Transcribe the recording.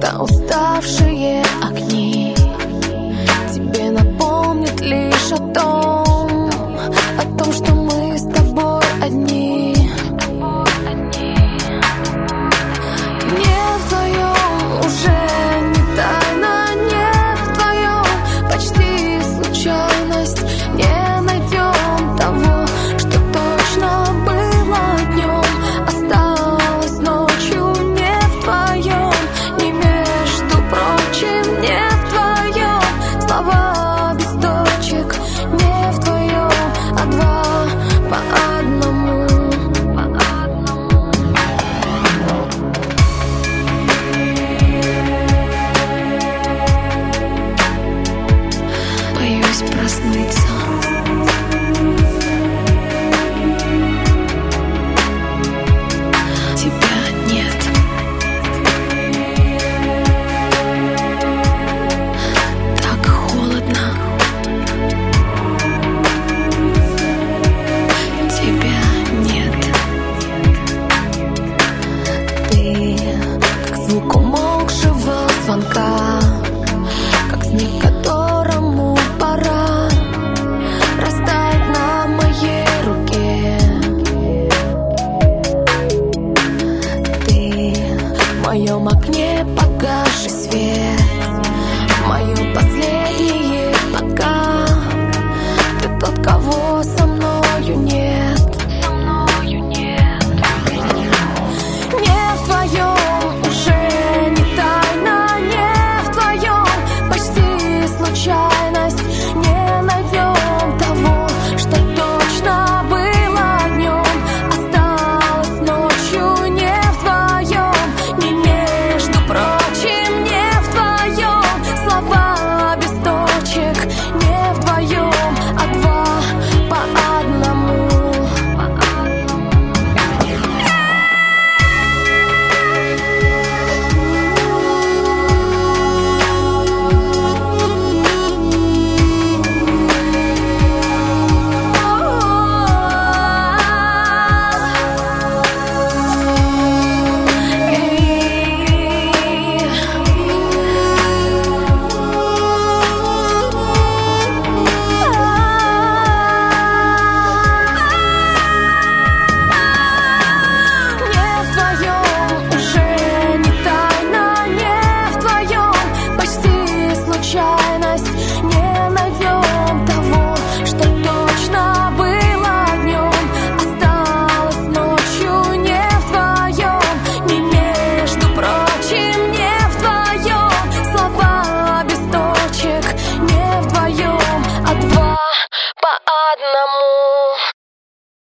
будто уставшие огни. Тебе напомнит лишь о том, что мы с тобой одни. Не вдвоем, уже не тайна, не вдвоем, почти случайность. Не найдем того, что точно было днем, осталось ночью. Не вдвоем, не между прочим, не вдвоем, слова без точек. Не вдвоем, а два по одному. Боюсь проснуться. Тебя нет. Так холодно. Тебя нет. Ты как звук умолкшего звонка, как снег, которому пора растает на моей руке. Ты в моем окне погасший свет, мое последнее